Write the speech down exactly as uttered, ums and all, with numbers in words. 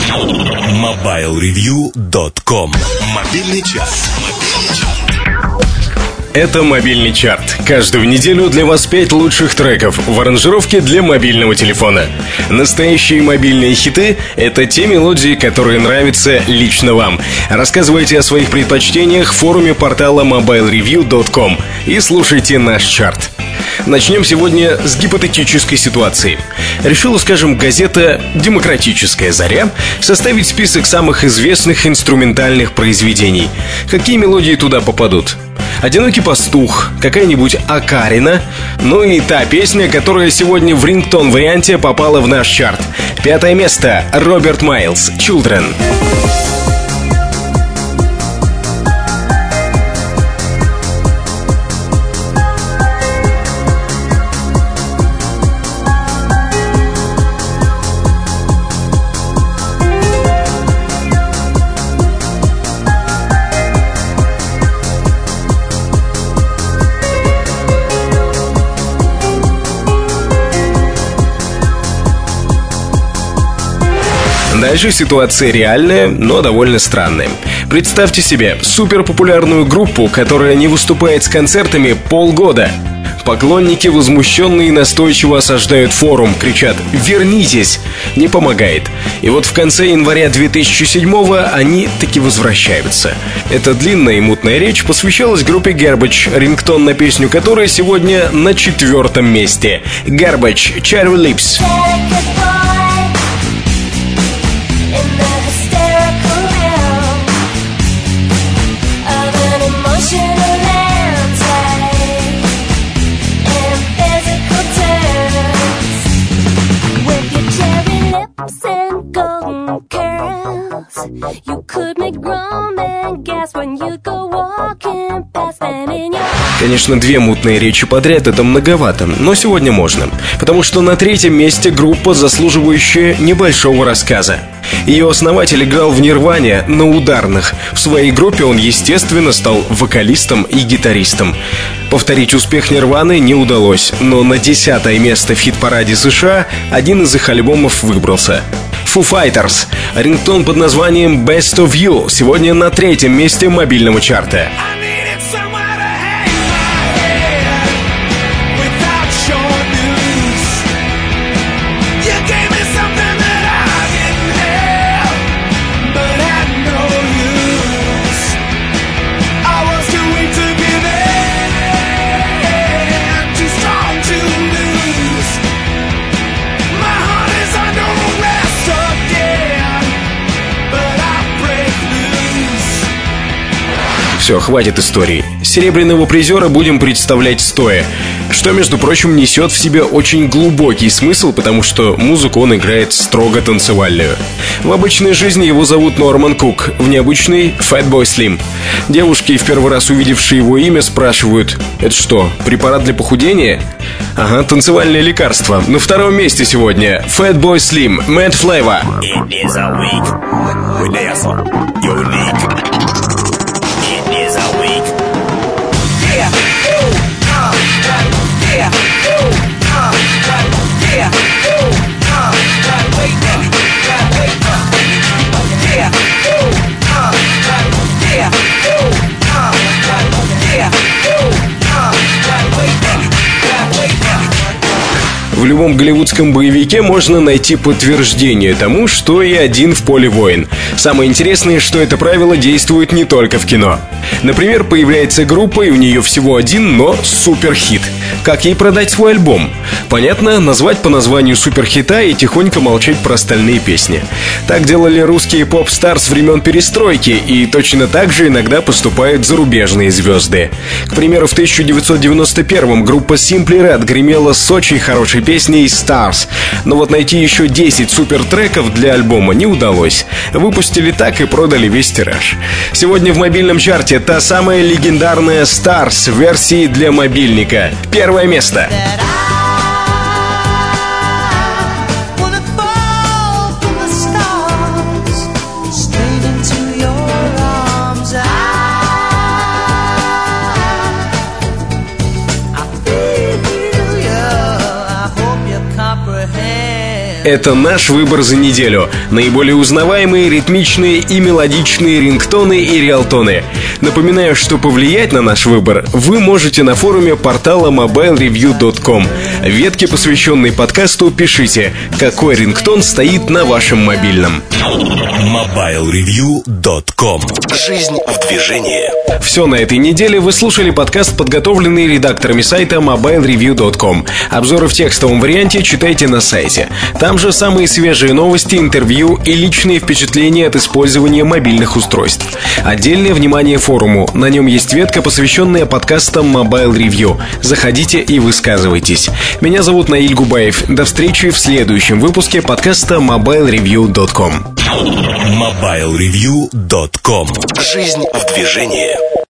мобайл ревью точка ком. Мобильный час. Это мобильный чарт. Каждую неделю для вас пять лучших треков в аранжировке для мобильного телефона. Настоящие мобильные хиты — это те мелодии, которые нравятся лично вам. Рассказывайте о своих предпочтениях в форуме портала мобайл ревью точка ком и слушайте наш чарт. Начнем сегодня с гипотетической ситуации. Решила, скажем, газета «Демократическая заря» составить список самых известных инструментальных произведений. Какие мелодии туда попадут? «Одинокий пастух», какая-нибудь «Окарина», ну и та песня, которая сегодня в рингтон-варианте попала в наш чарт. Пятое место — Роберт Майлз, «Children». Дальше ситуация реальная, но довольно странная. Представьте себе суперпопулярную группу, которая не выступает с концертами полгода. Поклонники, возмущенные и настойчиво осаждают форум, кричат «Вернитесь!» Не помогает. И вот в конце января две тысячи седьмого они таки возвращаются. Эта длинная и мутная речь посвящалась группе Garbage, рингтон на песню которой сегодня на четвертом месте. Garbage, Cherry Lips. Конечно, две мутные речи подряд — это многовато, но сегодня можно. Потому что на третьем месте группа, заслуживающая небольшого рассказа. Ее основатель играл в Нирване на ударных. В своей группе он, естественно, стал вокалистом и гитаристом. Повторить успех Нирваны не удалось, но на десятое место в хит-параде США один из их альбомов выбрался. Foo Fighters. Рингтон под названием Best of You сегодня на третьем месте мобильного чарта. Все, хватит историй. Серебряного призера будем представлять стоя, что, между прочим, несет в себе очень глубокий смысл, потому что музыку он играет строго танцевальную. В обычной жизни его зовут Норман Кук, в необычной — Fatboy Slim. Девушки, в первый раз увидевшие его имя, спрашивают: это что, препарат для похудения? Ага, танцевальное лекарство. На втором месте сегодня Fatboy Slim, Mad Flavor. В любом голливудском боевике можно найти подтверждение тому, что и один в поле воин. Самое интересное, что это правило действует не только в кино. Например, появляется группа, и у нее всего один, но суперхит. Как ей продать свой альбом? Понятно, назвать по названию суперхита и тихонько молчать про остальные песни. Так делали русские поп-старс времен перестройки, и точно так же иногда поступают зарубежные звезды. К примеру, в тысяча девятьсот девяносто первом группа Simply Red гремела с очень хорошей песней «Stars». Но вот найти еще десять супертреков для альбома не удалось. Выпустили так и продали весь тираж. Сегодня в мобильном чарте та самая легендарная «Stars» в версии для мобильника. Первое место. comprehend. Это наш выбор за неделю. Наиболее узнаваемые, ритмичные и мелодичные рингтоны и риалтоны. Напоминаю, что повлиять на наш выбор вы можете на форуме портала мобайл ревью точка ком. В ветке, посвященной подкасту, пишите, какой рингтон стоит на вашем мобильном. мобайл ревью точка ком. Жизнь в движении. Все на этой неделе. Вы слушали подкаст, подготовленный редакторами сайта мобайл ревью точка ком. Обзоры в текстовом варианте читайте на сайте. Там же самые свежие новости, интервью и личные впечатления от использования мобильных устройств. Отдельное внимание форуму. На нем есть ветка, посвященная подкастам Mobile Review. Заходите и высказывайтесь. Меня зовут Наиль Губаев. До встречи в следующем выпуске подкаста мобайл ревью точка ком. мобайл ревью точка ком. Жизнь в движении.